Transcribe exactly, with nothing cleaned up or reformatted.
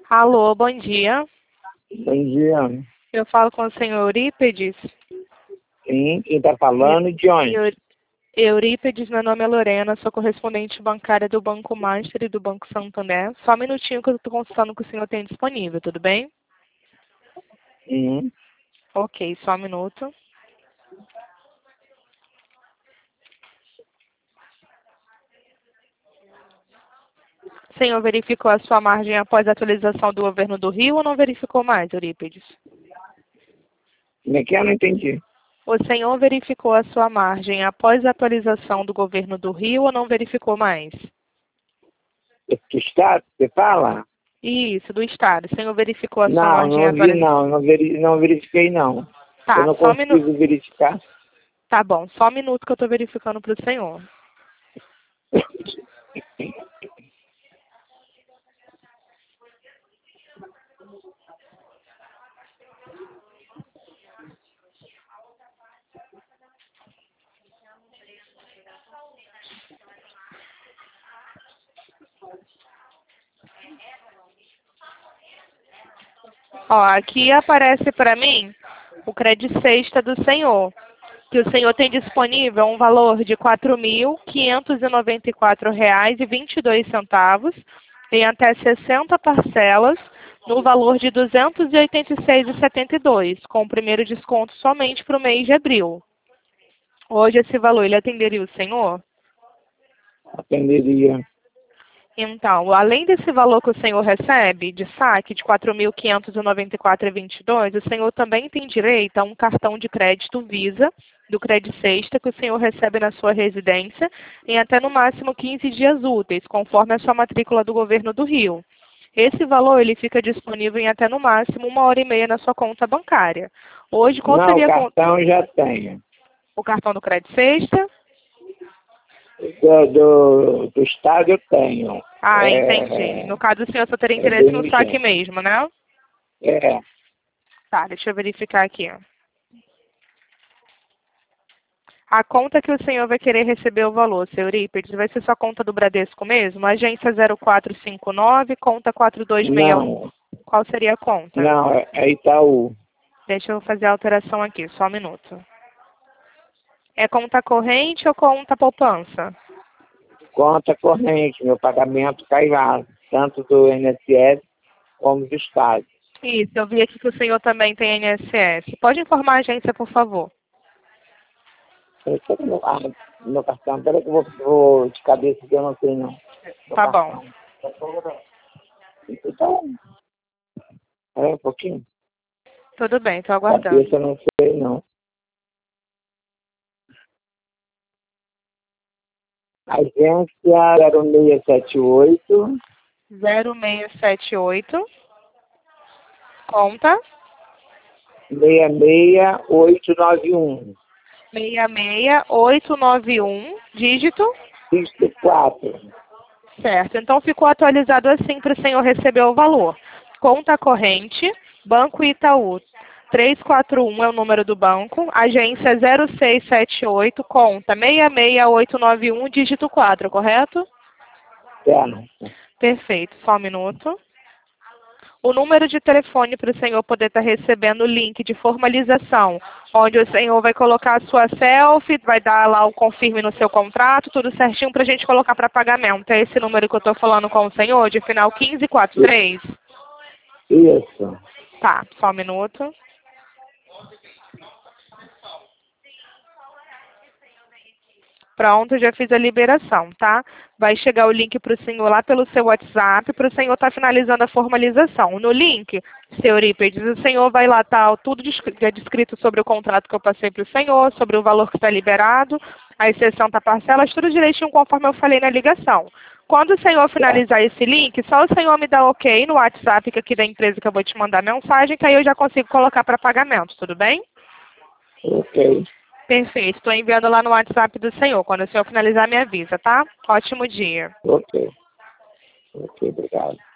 Alô, bom dia. Bom dia. Eu falo com o senhor Eurípedes. Sim, quem está falando? De onde? Eu, Eurípedes, meu nome é Lorena, sou correspondente bancária do Banco Master e do Banco Santander. Só um minutinho que eu estou consultando o que o senhor tem disponível, tudo bem? Uhum. Ok, só um minuto. O senhor verificou a sua margem após a atualização do governo do Rio ou não verificou mais, Eurípedes? Como é que é? Eu não entendi. O senhor verificou a sua margem após a atualização do governo do Rio ou não verificou mais? Do Estado, você fala? Isso, do Estado. O senhor verificou a sua Não, margem não vi atualizada? não. Não, veri, não verifiquei não. Eu Tá, não só um minuto. consigo verificar. Tá bom, só um minuto que eu estou verificando para o senhor. Ó, aqui aparece para mim o crédito sexta do senhor, que o senhor tem disponível um valor de quatro mil quinhentos e noventa e quatro reais e vinte e dois centavos em até sessenta parcelas no valor de duzentos e oitenta e seis reais e setenta e dois centavos, com o primeiro desconto somente para o mês de abril. Hoje esse valor ele atenderia o senhor? Atenderia. Então, além desse valor que o senhor recebe de saque de quatro mil quinhentos e noventa e quatro reais e vinte e dois centavos, o senhor também tem direito a um cartão de crédito Visa do Crédito Sexta que o senhor recebe na sua residência em até no máximo quinze dias úteis, conforme a sua matrícula do Governo do Rio. Esse valor ele fica disponível em até no máximo uma hora e meia na sua conta bancária. Hoje, qual Não, o seria a con- cartão eu já tenho. o cartão do Crédito Sexta? Do, do, do Estado eu tenho. Ah, entendi. É, No caso, o senhor só teria é interesse no saque B M G. mesmo, né? É, Tá, deixa eu verificar aqui. A conta que o senhor vai querer receber o valor, seu Eurípides, vai ser sua conta do Bradesco mesmo? Agência zero quatro cinco nove, conta quatro dois seis um. não, Qual seria a conta? não, é, é Itaú. Deixa eu fazer a alteração aqui, só um minuto. É conta corrente ou conta poupança? Conta corrente, meu pagamento cai lá, tanto do I N S S como do Estado. Isso, eu vi aqui que o senhor também tem I N S S. Pode informar a agência, por favor. Eu sei que meu, ah, meu cartão, peraí que eu vou, vou de cabeça que eu não sei não. Meu Tá bom. cartão. Então, peraí um pouquinho. Tudo bem, estou aguardando. Cabeça eu não sei não. Agência zero seis sete oito, zero seis sete oito. Conta. seis seis oito nove um. seis seis oito nove um. Dígito. Dígito quatro. Certo, então ficou atualizado assim para o senhor receber o valor. Conta corrente, Banco Itaú, trezentos e quarenta e um é o número do banco, agência zero seis sete oito, conta seis seis oito nove um, dígito quatro, correto? Certo. Perfeito, só um minuto. O número de telefone para o senhor poder estar recebendo o link de formalização, onde o senhor vai colocar a sua selfie, vai dar lá o confirme no seu contrato, tudo certinho para a gente colocar para pagamento. É esse número que eu estou falando com o senhor, de final quinze quarenta e três? Isso. Tá, só um minuto. Pronto, já fiz a liberação, tá? Vai chegar o link para o senhor lá pelo seu WhatsApp, para o senhor estar finalizando a formalização. No link, seu Eurípides, o senhor vai lá estar tudo descri- descrito sobre o contrato que eu passei para o senhor, sobre o valor que está liberado, as sessenta parcelas, tudo direitinho conforme eu falei na ligação. Quando o senhor finalizar esse link, só o senhor me dá ok no WhatsApp que aqui da empresa que eu vou te mandar mensagem, que aí eu já consigo colocar para pagamento, tudo bem? Ok. Perfeito. Estou enviando lá no WhatsApp do senhor. Quando o senhor finalizar, me avisa, tá? Ótimo dia. Ok. Ok, obrigado.